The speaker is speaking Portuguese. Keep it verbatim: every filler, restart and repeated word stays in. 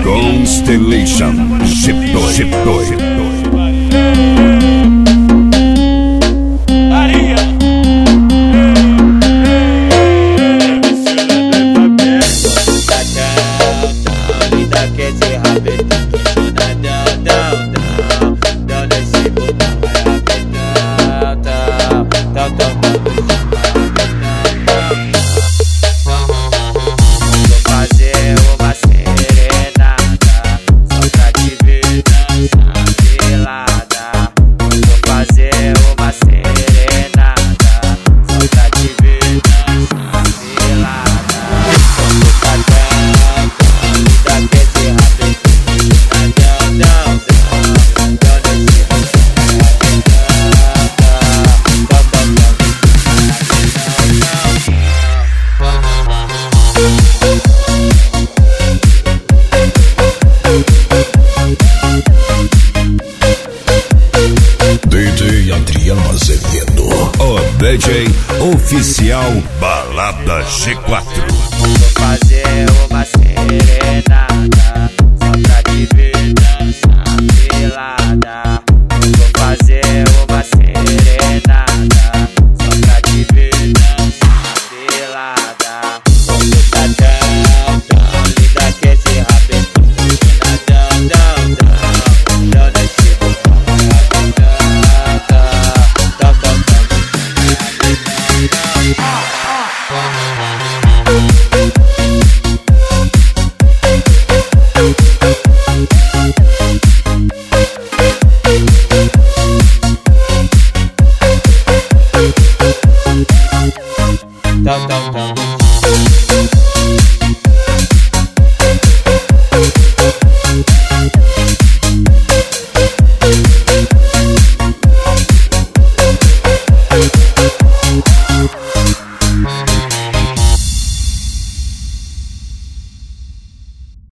Constellation G dois, G dois, G dois. D J oficial Balada G quatro. Vou fazer uma serenata só pra te ver dançar pelada. Vou fazer uma serenata só pra te ver dançar pelada. Como tá tão, tão linda que esse rabetão tá tão, tão, tão, tão nesse botão. Dum dum dum.